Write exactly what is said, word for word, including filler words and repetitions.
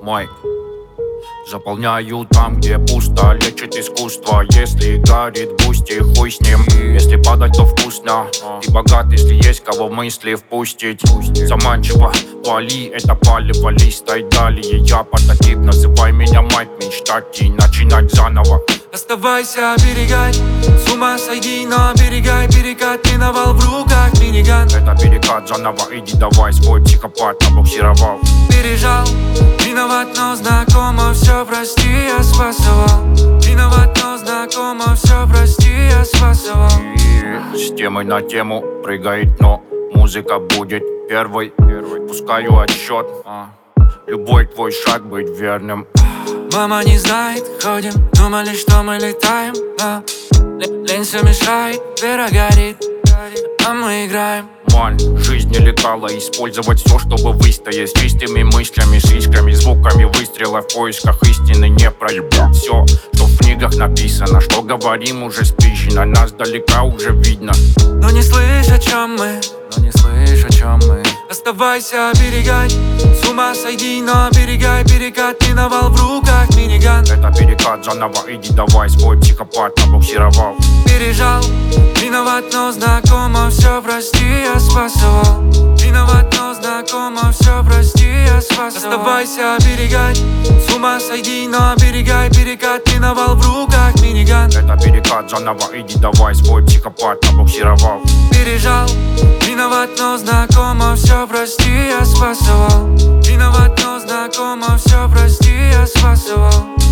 мой. Заполняю там, где пусто, лечит искусство. Если горит густи, хуй с ним. Если падать, то вкусно. Ты богат, если есть кого в мысли впустить. Заманчиво, вали, это палево, листай далее. Я прототип, называй меня мать, мечтать и начинать заново. Оставайся, оберегай, с ума сойди, но оберегай. Перекат миновал, в руках миниган. Это перекат заново, иди давай, свой психопат набуксировал. Пережал, виноват, но знакомо, все прости, я спасовал. Виноват, но знакомо, все прости, я спасовал. И с темой на тему прыгает, но музыка будет первой. Пускаю отсчет, а. Любой твой шаг быть верным. Мама не знает, ходим, думали, что мы летаем, а лень все мешает, вера горит, а мы играем. Мань, жизнь не лекала, использовать все, чтобы выстоять. С чистыми мыслями, с искрами, звуками выстрела. В поисках истины не проебать все, что в книгах написано. Что говорим, уже спищено, нас далека уже видно. Но не слышь, о чем мы, но не слышь, о чем мы. Оставайся, оберегай, с ума сойди, но оберегай. Перекат миновал, в руках миниган. Это перекат заново, иди давай, свой психопат набуксировал. Пережал, виноват, но знакомо, все прости, я спасовал. Виноват, но знакомо, все прости, я спасовал. Оставайся, оберегай, с ума сойди, но оберегай. Перекат миновал, в руках миниган. Это перекат заново, иди давай, свой психопат набуксировал. Пережал, виноват, но знакомо, все прости, я спасовал. Виноват, но знакомо, все прости, я спасовал.